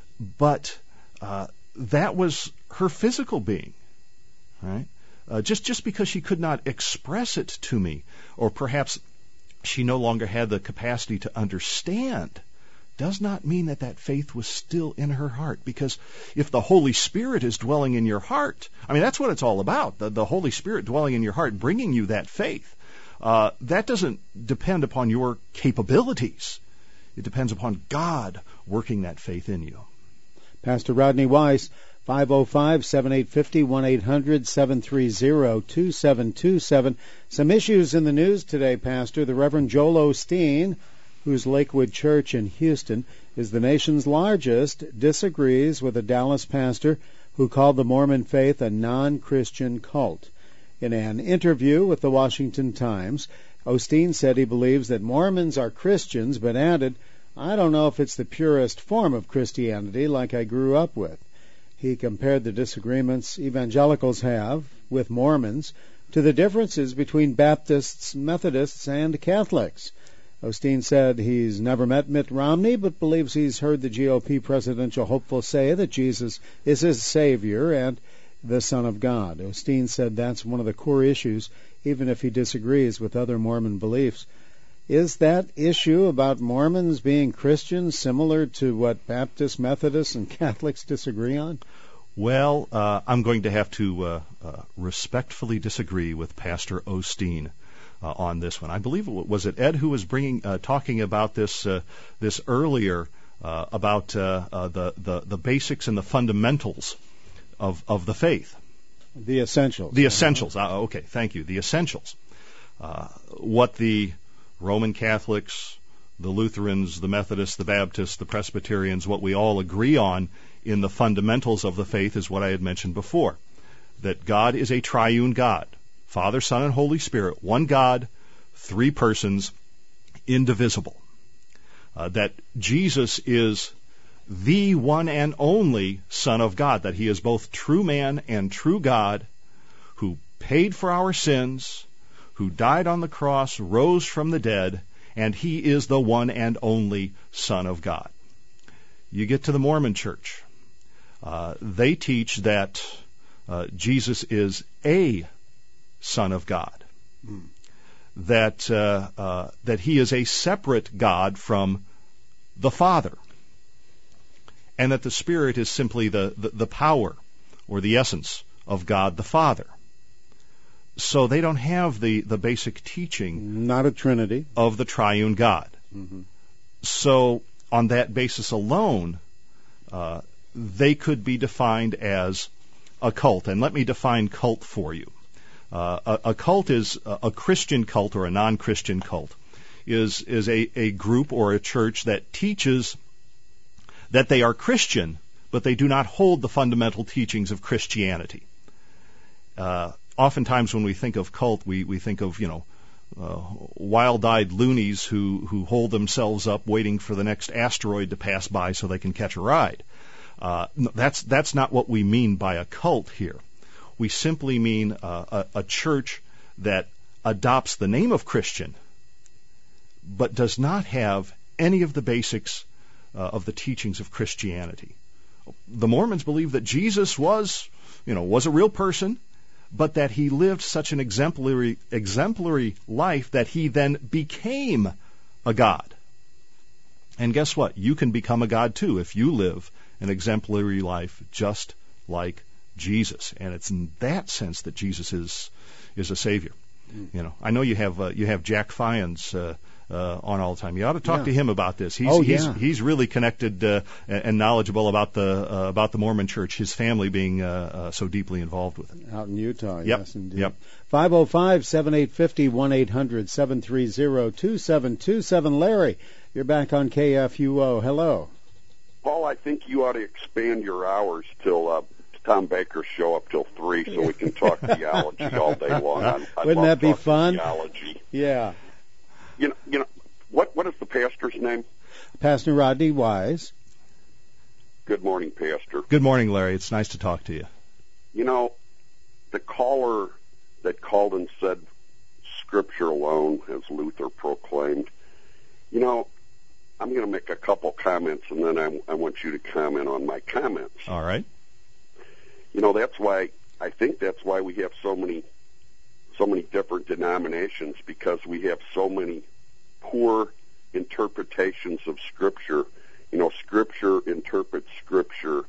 but uh, that was her physical being, right? Uh, just just because she could not express it to me, or perhaps she no longer had the capacity to understand, does not mean that that faith was still in her heart. Because if the Holy Spirit is dwelling in your heart, I mean, that's what it's all about, the, the Holy Spirit dwelling in your heart, bringing you that faith. Uh, that doesn't depend upon your capabilities. It depends upon God working that faith in you. Pastor Rodney Weiss, five oh five, seven eight five oh, one eight hundred, seven three zero, two seven two seven. Some issues in the news today, Pastor. The Reverend Joel Osteen, whose Lakewood Church in Houston is the nation's largest, disagrees with a Dallas pastor who called the Mormon faith a non-Christian cult. In an interview with the Washington Times, Osteen said he believes that Mormons are Christians, but added, "I don't know if it's the purest form of Christianity like I grew up with." He compared the disagreements evangelicals have with Mormons to the differences between Baptists, Methodists, and Catholics. Osteen said he's never met Mitt Romney, but believes he's heard the G O P presidential hopeful say that Jesus is his Savior and the Son of God. Osteen said that's one of the core issues, even if he disagrees with other Mormon beliefs. Is that issue about Mormons being Christians similar to what Baptists, Methodists, and Catholics disagree on? Well, uh, I'm going to have to uh, uh, respectfully disagree with Pastor Osteen uh, on this one. I believe it was it Ed who was bringing uh, talking about this uh, this earlier uh, about uh, uh, the, the the basics and the fundamentals of of the faith. The essentials. The essentials. Uh, okay, thank you. The essentials. Uh, what the Roman Catholics, the Lutherans, the Methodists, the Baptists, the Presbyterians, what we all agree on in the fundamentals of the faith is what I had mentioned before, that God is a triune God, Father, Son, and Holy Spirit, one God, three persons, indivisible. Uh, that Jesus is the one and only Son of God, that he is both true man and true God, who paid for our sins, who died on the cross, rose from the dead, and he is the one and only Son of God. You get to the Mormon Church. Uh, they teach that uh, Jesus is a Son of God, mm. that uh, uh, that he is a separate God from the Father, and that the Spirit is simply the, the, the power or the essence of God the Father. So they don't have the, the basic teaching, not a Trinity, of the triune God. Mm-hmm. So on that basis alone, uh, they could be defined as a cult. And let me define cult for you. Uh, a, a cult is a, a Christian cult or a non-Christian cult is is a, a group or a church that teaches that they are Christian, but they do not hold the fundamental teachings of Christianity. Uh, oftentimes when we think of cult, we, we think of, you know, uh, wild-eyed loonies who, who hold themselves up waiting for the next asteroid to pass by so they can catch a ride. Uh, that's that's not what we mean by a cult here. We simply mean uh, a, a church that adopts the name of Christian, but does not have any of the basics uh, of the teachings of Christianity. The Mormons believe that Jesus was, you know, was a real person, but that he lived such an exemplary exemplary life that he then became a god. And guess what? You can become a god too if you live an exemplary life just like Jesus. And it's in that sense that Jesus is is a savior. Mm. You know, I know you have uh, you have Jack Fyans uh, uh, on all the time. You ought to talk yeah. to him about this. He's oh, he's yeah. he's really connected uh, and knowledgeable about the uh, about the Mormon Church. His family being uh, uh, so deeply involved with it. Out in Utah, yep. yes, indeed. Yep. five oh five, seven eight five oh, one eight hundred, seven three zero, two seven two seven. Larry, you're back on K F U O. Hello. Paul, I think you ought to expand your hours till uh, Tom Baker show up till three, so we can talk theology all day long. I, I Wouldn't love that be talking fun? Theology. Yeah. You know, you know what? What is the pastor's name? Pastor Rodney Wise. Good morning, Pastor. Good morning, Larry. It's nice to talk to you. You know, the caller that called and said, "Scripture alone," as Luther proclaimed. You know, I'm going to make a couple comments, and then I, I want you to comment on my comments. All right. You know, that's why I think that's why we have so many, so many different denominations, because we have so many poor interpretations of Scripture. You know, Scripture interprets Scripture.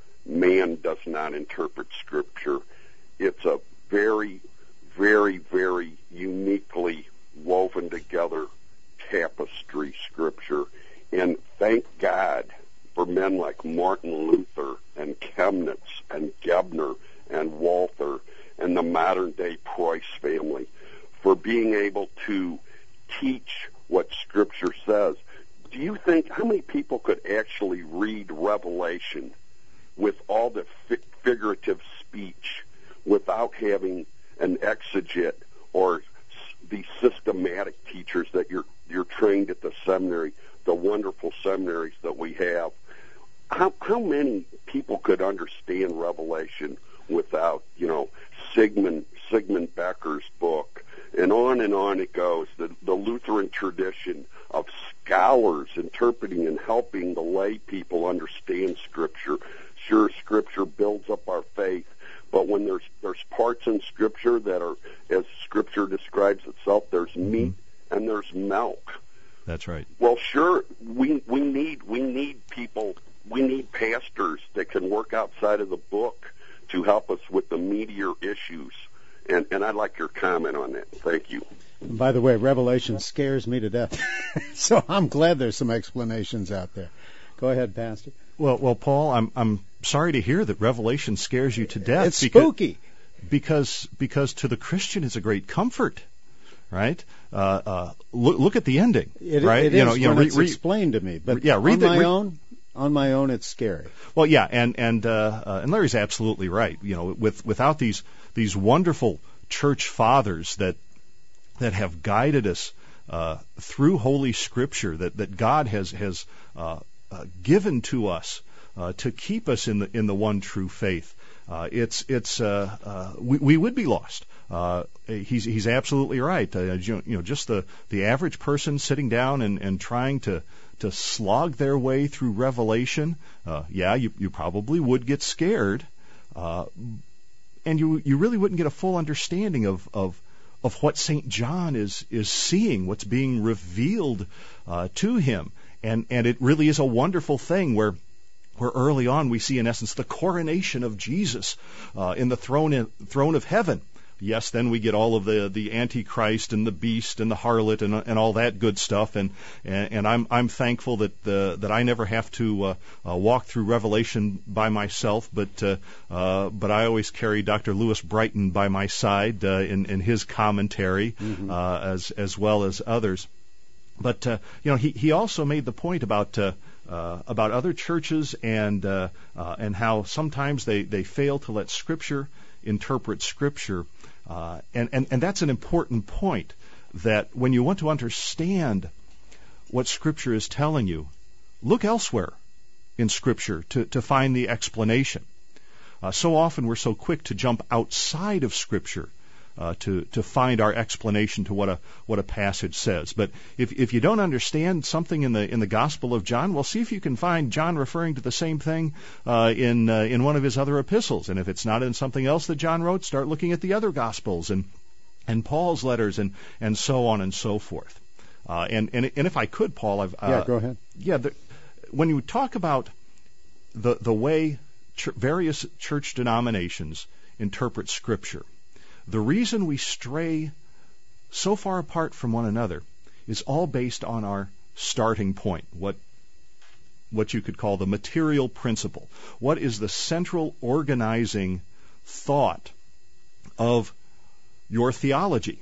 Man does not interpret Scripture. It's a very, very, very uniquely woven together tapestry, Scripture. And thank God for men like Martin Luther and Chemnitz and Gebner and Walther and the modern-day Preuss family for being able to teach what Scripture says. Do you think, how many people could actually read Revelation with all the fi- figurative speech without having an exegete or the systematic teachers that you're you're trained at the seminary, the wonderful seminaries that we have? How how many people could understand Revelation without, you know, Sigmund Sigmund Becker's book, and on and on it goes, the, the Lutheran tradition of scholars interpreting and helping the lay people understand Scripture. Sure, Scripture builds up our faith, but when there's there's parts in Scripture that are, as Scripture describes itself, there's meat mm-hmm. and there's milk. That's right. Well, sure, we we need we need people, we need pastors that can work outside of the book to help us with the meatier issues. And and I'd like your comment on that. Thank you. By the way, Revelation scares me to death, so I'm glad there's some explanations out there. Go ahead, Pastor. Well, well, Paul, I'm I'm sorry to hear that Revelation scares you to death. It's spooky. Because because to the Christian it's a great comfort, right? Uh, uh, look, look at the ending, it, right? It you is know, you when know, it's re, explained to me, but yeah, read on the, my re, own, on my own, it's scary. Well, yeah, and and uh, uh, and Larry's absolutely right. You know, with without these these wonderful church fathers that that have guided us uh, through Holy Scripture, that that God has has uh, uh, given to us uh, to keep us in the in the one true faith. Uh, it's it's uh, uh, we, we would be lost. Uh, he's he's absolutely right. Uh, you, you know, just the, the average person sitting down and, and trying to, to slog their way through Revelation. Uh, yeah, you you probably would get scared, uh, and you you really wouldn't get a full understanding of of, of what Saint John is is seeing, what's being revealed uh, to him, and and it really is a wonderful thing where. Where early on we see, in essence, the coronation of Jesus uh, in the throne in, throne of heaven, yes, then we get all of the, the Antichrist and the beast and the harlot and and all that good stuff. And and, and I'm I'm thankful that uh, that I never have to uh, uh, walk through Revelation by myself, but uh, uh, but I always carry Doctor Lewis Brighton by my side uh, in in his commentary, mm-hmm. uh, as as well as others. But uh, you know, he he also made the point about. Uh, Uh, about other churches and uh, uh, and how sometimes they, they fail to let Scripture interpret Scripture, uh, and, and and that's an important point. That when you want to understand what Scripture is telling you, look elsewhere in Scripture to to find the explanation. Uh, so often we're so quick to jump outside of Scripture. Uh, to to find our explanation to what a what a passage says. But if if you don't understand something in the in the Gospel of John, well, see if you can find John referring to the same thing uh, in uh, in one of his other epistles. And if it's not in something else that John wrote, start looking at the other Gospels and and Paul's letters and and so on and so forth. Uh, and and and if I could, Paul, I've uh, yeah, go ahead. Yeah, the, when you talk about the the way ch- various church denominations interpret Scripture. The reason we stray so far apart from one another is all based on our starting point, what what you could call the material principle. What is the central organizing thought of your theology?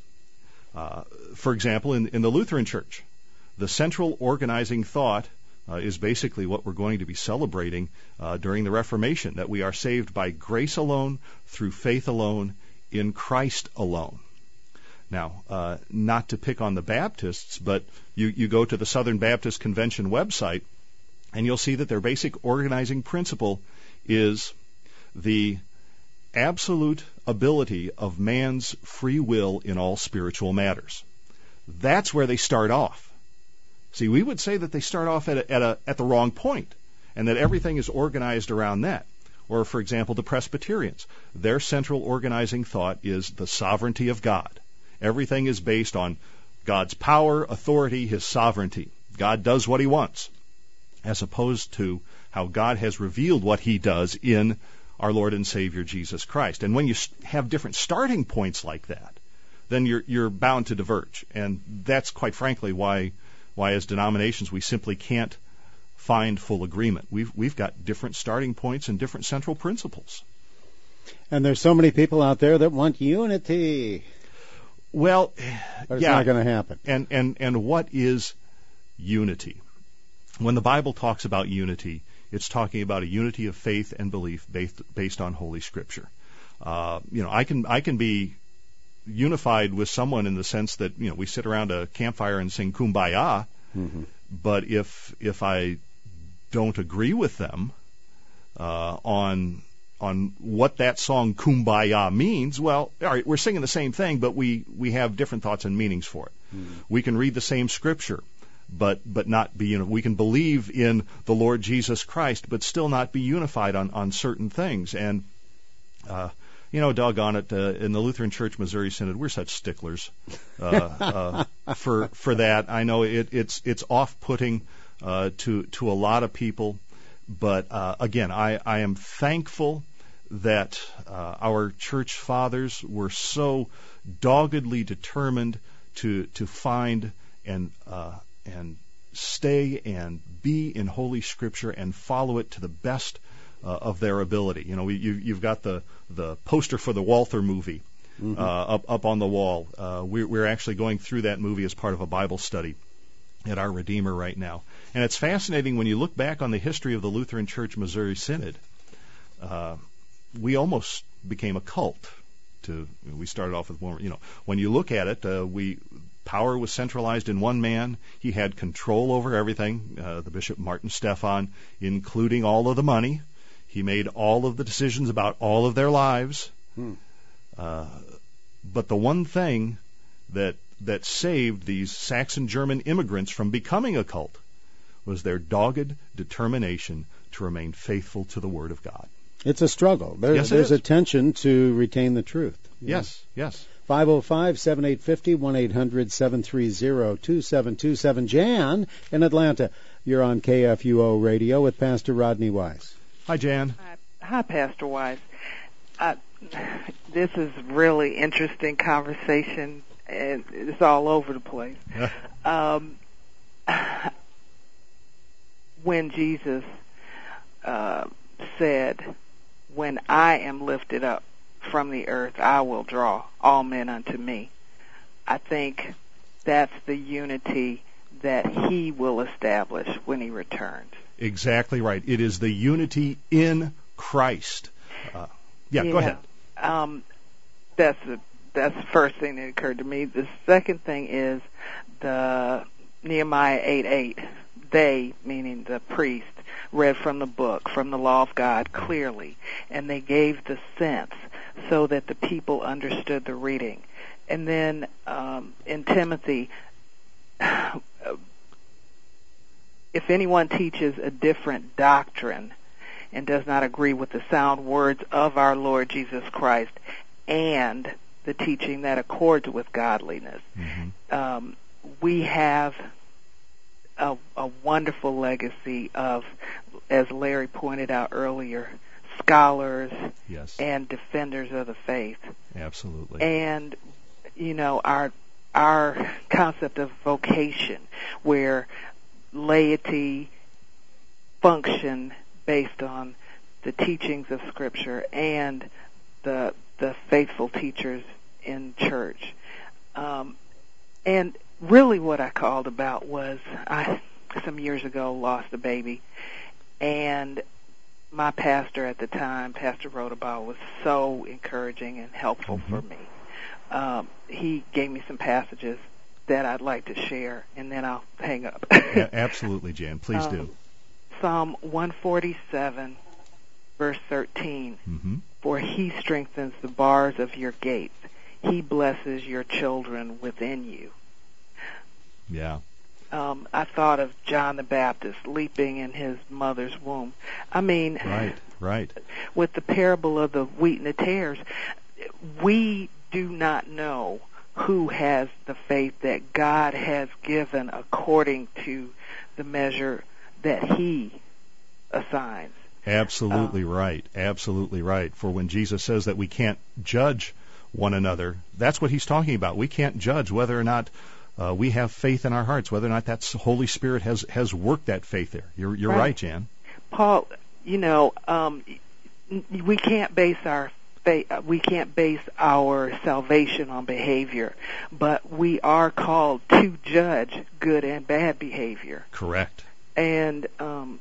Uh, for example, in, in the Lutheran Church, the central organizing thought uh, is basically what we're going to be celebrating uh, during the Reformation, that we are saved by grace alone, through faith alone, in Christ alone. Now, uh, not to pick on the Baptists, but you, you go to the Southern Baptist Convention website, and you'll see that their basic organizing principle is the absolute ability of man's free will in all spiritual matters. That's where they start off. See, we would say that they start off at a, at a, at the wrong point, and that everything is organized around that. Or, for example, the Presbyterians. Their central organizing thought is the sovereignty of God. Everything is based on God's power, authority, His sovereignty. God does what He wants, as opposed to how God has revealed what He does in our Lord and Savior Jesus Christ. And when you have different starting points like that, then you're you're bound to diverge. And that's quite frankly why why as denominations we simply can't find full agreement. We've we've got different starting points and different central principles. And there's so many people out there that want unity. Well, but it's yeah, not going to happen. And and and what is unity? When the Bible talks about unity, it's talking about a unity of faith and belief based based on Holy Scripture. Uh, you know, I can I can be unified with someone in the sense that you know we sit around a campfire and sing Kumbaya. Mm-hmm. But if if I don't agree with them uh, on on what that song Kumbaya means, well, all right, we're singing the same thing, but we, we have different thoughts and meanings for it. Mm-hmm. We can read the same scripture, but but not be you know we can believe in the Lord Jesus Christ, but still not be unified on, on certain things. And uh, you know, doggone it, uh, in the Lutheran Church Missouri Synod, we're such sticklers uh, uh, for for that. I know it, it's it's off-putting uh, to to a lot of people, but uh, again, I, I am thankful that uh, our church fathers were so doggedly determined to to find and uh, and stay and be in Holy Scripture and follow it to the best Uh, of their ability. You know, we, you, you've got the, the poster for the Walther movie mm-hmm. uh, up up on the wall. Uh, we're, we're actually going through that movie as part of a Bible study at our Redeemer right now. And it's fascinating when you look back on the history of the Lutheran Church Missouri Synod. Uh, we almost became a cult. To we started off with one. You know, when you look at it, uh, we power was centralized in one man. He had control over everything. Uh, the Bishop Martin Stephan, including all of the money. He made all of the decisions about all of their lives. Hmm. Uh, but the one thing that that saved these Saxon German immigrants from becoming a cult was their dogged determination to remain faithful to the Word of God. It's a struggle. There, yes, there's is. a tension to retain the truth. Yes, yes. five oh five, seven eight five oh, one eight hundred, seven three zero, two seven two seven. Jan in Atlanta, you're on K F U O Radio with Pastor Rodney Wise. Hi, Jan. Uh, hi, Pastor Wise. Uh, this is really interesting conversation, and it's all over the place. um, when Jesus uh, said, "When I am lifted up from the earth, I will draw all men unto me," I think that's the unity that he will establish when he returns. Exactly right. It is the unity in Christ. Uh, yeah, yeah, go ahead. Um, that's the that's the first thing that occurred to me. The second thing is the Nehemiah eight eight. They, meaning the priest, read from the book, from the law of God clearly, and they gave the sense so that the people understood the reading. And then um, in Timothy, if anyone teaches a different doctrine and does not agree with the sound words of our Lord Jesus Christ and the teaching that accords with godliness, mm-hmm. um, we have a, a wonderful legacy of, as Larry pointed out earlier, scholars yes. and defenders of the faith. Absolutely. And, you know, our our concept of vocation, where laity function based on the teachings of Scripture and the the faithful teachers in church. Um, and really what I called about was I, some years ago, lost a baby, and my pastor at the time, Pastor Rodabaugh, was so encouraging and helpful mm-hmm. for me. Um, he gave me some passages that I'd like to share, and then I'll hang up. Yeah, absolutely, Jan. Please um, do. Psalm one forty-seven, verse thirteen. Mm-hmm. For he strengthens the bars of your gates. He blesses your children within you. Yeah. Um, I thought of John the Baptist leaping in his mother's womb. I mean, right, right. With the parable of the wheat and the tares, we do not know who has the faith that God has given according to the measure that he assigns. Absolutely um, right. Absolutely right. For when Jesus says that we can't judge one another, that's what he's talking about. We can't judge whether or not uh, we have faith in our hearts, whether or not that Holy Spirit has, has worked that faith there. You're, you're right. right, Jan. Paul, you know, um, we can't base our faith, we can't base our salvation on behavior, but we are called to judge good and bad behavior. Correct. And um,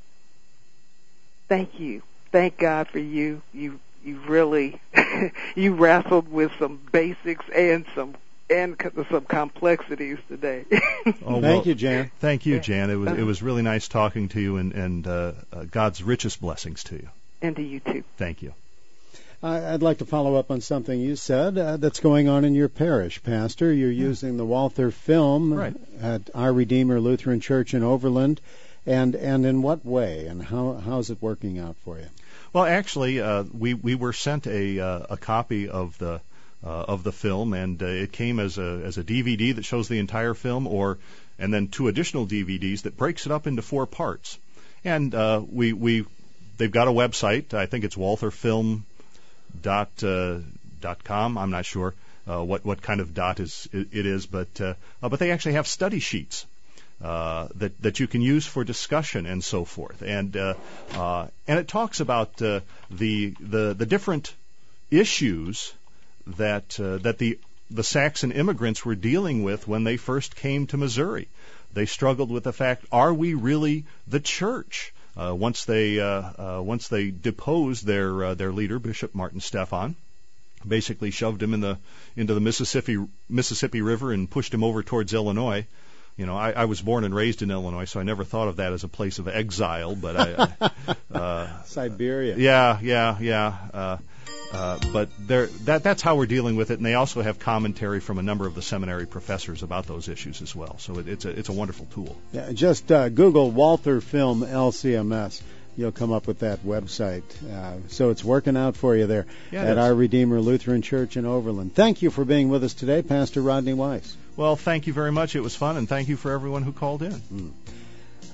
thank you, thank God for you. You you really you wrestled with some basics and some and some complexities today. Oh, thank well, you, Jan. Thank you, Jan. It was it was really nice talking to you, and and uh, uh, God's richest blessings to you. And to you too. Thank you. I'd like to follow up on something you said uh, that's going on in your parish, Pastor. You're yeah. using the Walther film right. at Our Redeemer Lutheran Church in Overland, and and in what way, and how how's it working out for you? Well, actually, uh, we we were sent a uh, a copy of the uh, of the film, and uh, it came as a as a D V D that shows the entire film, or and then two additional D V Ds that breaks it up into four parts. And uh, we we they've got a website. I think it's Walther Film. Dot uh, dot com. I'm not sure uh, what what kind of dot is it, it is, but uh, uh, but they actually have study sheets uh, that that you can use for discussion and so forth, and uh, uh, and it talks about uh, the the the different issues that uh, that the the Saxon immigrants were dealing with when they first came to Missouri. They struggled with the fact: are we really the church? Uh, once they uh, uh, once they deposed their uh, their leader, Bishop Martin Stephan, basically shoved him in the into the Mississippi Mississippi River and pushed him over towards Illinois. You know, I, I was born and raised in Illinois, so I never thought of that as a place of exile. But I, uh, Siberia. Yeah, yeah, yeah. Uh, uh, but there, that that's how we're dealing with it, and they also have commentary from a number of the seminary professors about those issues as well. So it, it's a it's a wonderful tool. Yeah, just uh, Google Walther Film L C M S. You'll come up with that website. Uh, so it's working out for you there yeah, at Our Redeemer Lutheran Church in Overland. Thank you for being with us today, Pastor Rodney Weiss. Well, thank you very much. It was fun, and thank you for everyone who called in. Mm.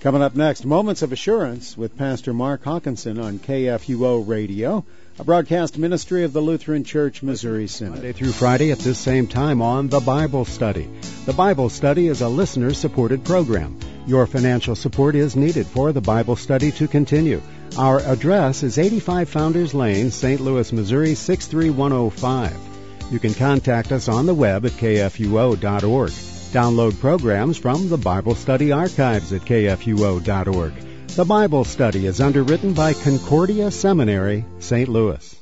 Coming up next, Moments of Assurance with Pastor Mark Hawkinson on K F U O Radio, a broadcast ministry of the Lutheran Church Missouri Synod. Monday through Friday at this same time on The Bible Study. The Bible Study is a listener-supported program. Your financial support is needed for the Bible Study to continue. Our address is eighty-five Founders Lane, Saint Louis, Missouri, six three one oh five. You can contact us on the web at K F U O dot org. Download programs from the Bible Study archives at K F U O dot org. The Bible Study is underwritten by Concordia Seminary, Saint Louis.